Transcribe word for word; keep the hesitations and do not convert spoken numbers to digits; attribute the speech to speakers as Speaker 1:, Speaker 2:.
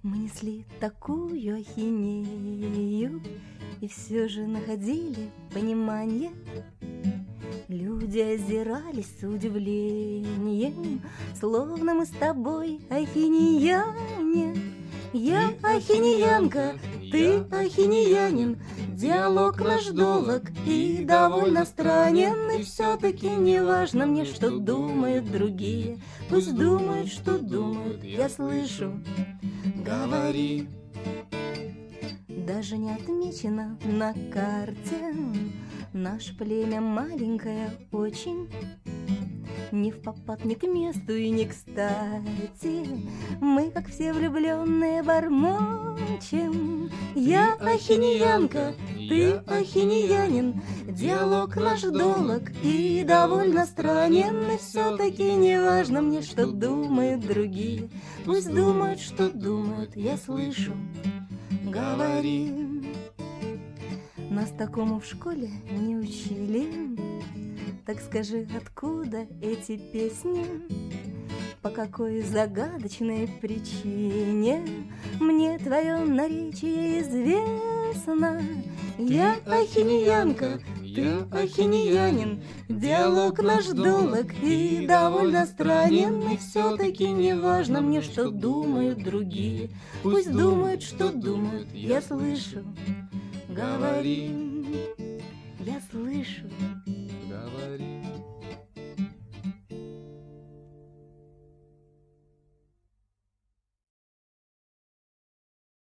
Speaker 1: Мы несли такую ахинею и все же находили понимание. Люди озирались с удивлением, словно мы с тобой ахинеяне. Я ахинеянка, ты ахинеянин, диалог наш долг и довольно странен. И все-таки не важно мне, что думают другие. Пусть думают, что думают, я слышу. Говори. Даже не отмечено на карте, наше племя маленькое очень. Не впопад, не к месту и не кстати, мы, как все влюбленные, бормочем. Я ахинеянка, ты ахинеянин, диалог наш долг и довольно странен. И все-таки не важно мне, что думают другие. Пусть думают, что думают, я слышу. Говори. Нас такому в школе не учили. Так скажи, откуда эти песни? По какой загадочной причине мне твое наречие известно? Я ахинеянка, ты ахинеянин, диалог наш долг и довольно странен. И все-таки не важно мне, что думают другие. Пусть думают, что думают, я слышу. Говори. Я слышу.
Speaker 2: Говори.